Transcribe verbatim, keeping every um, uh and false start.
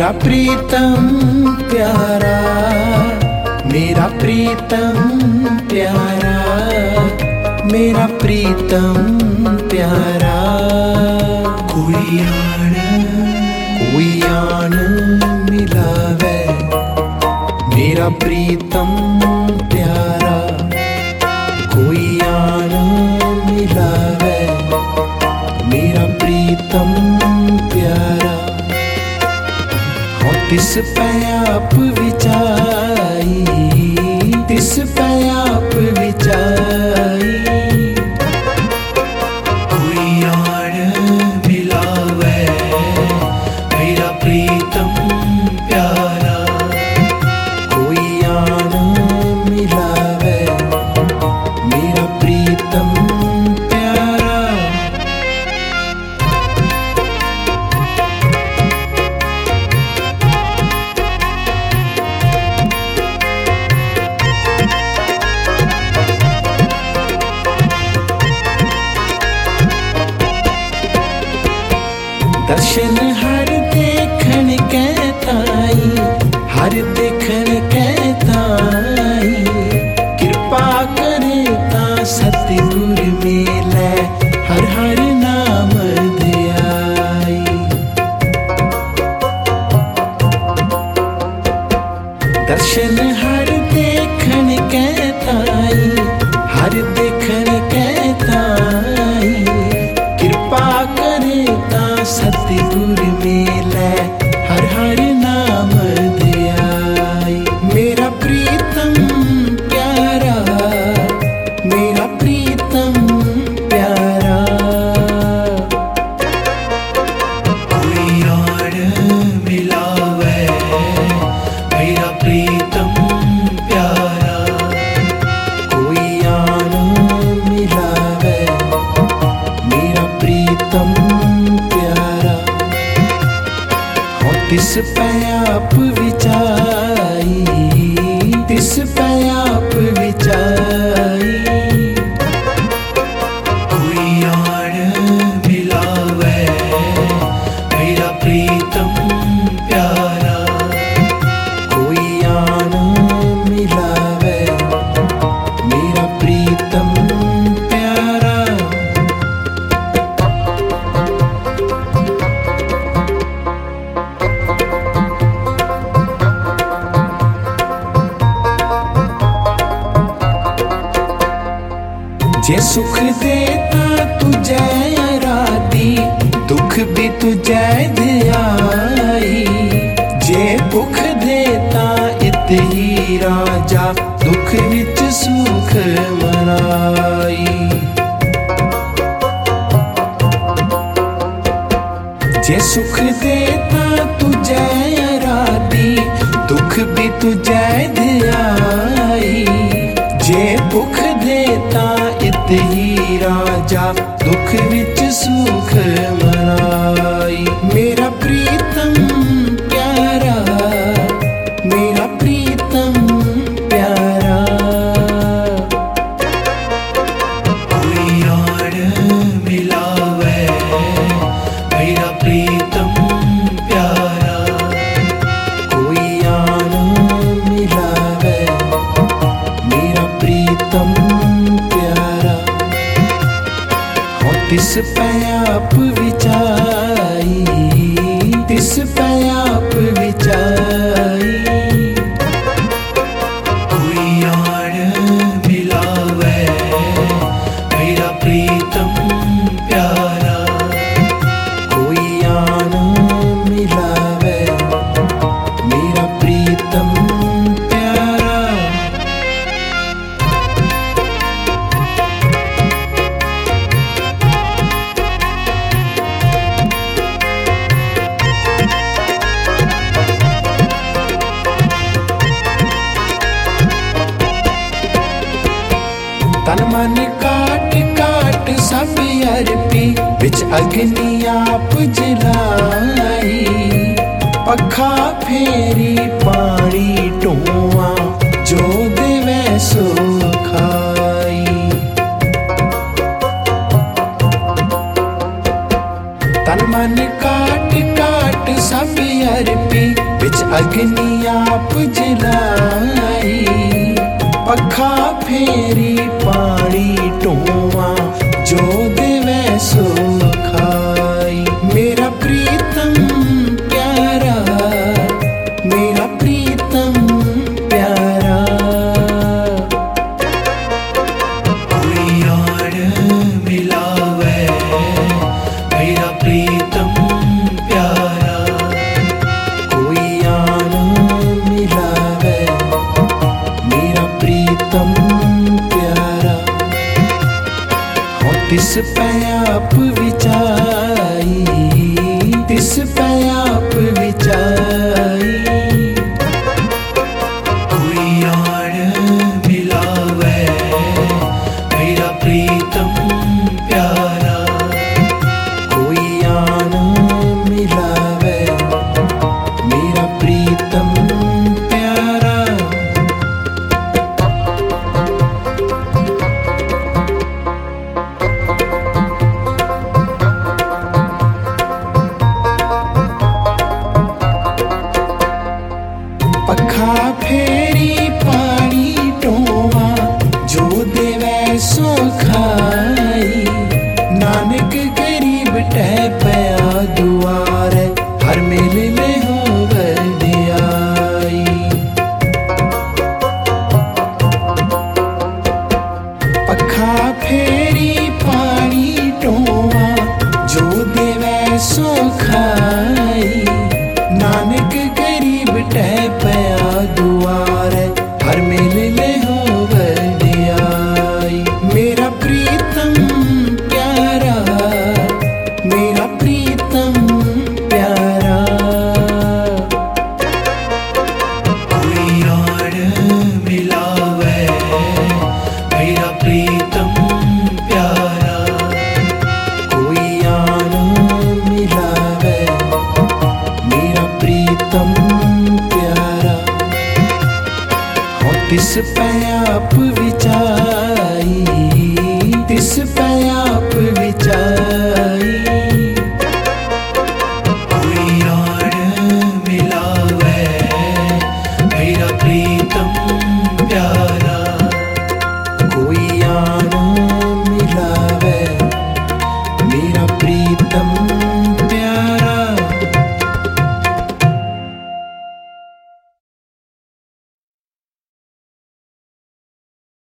मेरा प्रीतम प्यारा, मेरा प्रीतम प्यारा, मेरा प्रीतम प्यारा। कोई आन कोई आन मिलावे, मेरा प्रीतम प्यारा। कोई आन मिलावे, मेरा प्रीतम प्यारा। हाँ तिस पे आप विचाई, तिस पे आप विचाई। कोई आन मिलावे, मेरा प्रीतम प्यारा। कोई आन मिलावे, मेरा प्रीतम प्यारा। दर्शन हर देखन कहताई, हर देखन कहताई। कृपा करे ता सतगुर मिलै, हर हर नाम ध्याई। दर्शन हर देखन कहताई, हर देखन कहताई। कृपा करे ता सतगुर मिलै, हर हर नाम ध्याई। मेरा प्रीतम प्यारा, मेरा प्रीतम प्यारा। कोई आन मिलावे, मेरा प्रीतम प्यारा। कोई आन मिलावे, मेरा प्रीतम प्यारा। हाँ तिस पे आप विचाई, तिस पे आप विचाई। कोई आन मिलावे, मेरा प्रीतम प्यारा। कोई आन मिलावे, मेरा प्रीतम प्यारा। जे सुख देता तुझे राधी, दुख भी तुझे ध्याई। जे भुख देता इत ही राजा, दुख विच सुख मनाई। जे सुख देता तुझे राधी, दुख भी तुझे ध्याई। जे भुख देता इत ही राजा, दुख विच सुख मनाई। मेरा प्रीतम प्यारा, मेरा प्रीतम प्यारा। कोई आन मिलावे, मेरा प्रीतम प्यारा। कोई आन मिलावे, मेरा प्रीतम प्यारा। हाँ तिस पे आप विचाई, तिस पे आप विचाई। कोई आन मिलावे, मेरा प्रीतम प्यारा। कोई आन मिलावे, मेरा प्रीतम प्यारा। तन मन काट काट सब अर्पी, बिच अग्नि आप जलाई। पखा फेरी पानी टोआ, जो देवे सो खाई। तन मन काट काट सब अर्पी, बिच अग्नि आप जलाई, पखा फेरी पानी टोवा जो देवे सो खाई। मेरा प्रीतम प्यारा, मेरा प्रीतम प्यारा, कोई और मिलावे मेरा प्रीतम प्यारा, कोई और मिलावे मेरा प्रीतम प्यारा। हो तिस पे आप विचाई, तिस पे आप विचाई, कोई और मिलावे मेरा प्रीतम प्यारा, कोई और मिलावे मेरा प्रीतम प्यारा। पखा फेरी पानी टोवा जो देवे सो खाई, नानक गरीब टह पया दुआर हर मेल ले हो वडियाई। पखा फेरी पानी टोवा जो देवे सो खाई, नानक गरीब टह पया दुआर हर मेल ले हो वडियाई। मेरा प्रीतम प्यारा, मेरा प्रीतम प्यारा, कोई और मिलावे मेरा प्रीतम प्यारा, कोई और मिलावे मेरा प्रीतम प्यारा। हो तिस पे आप विचार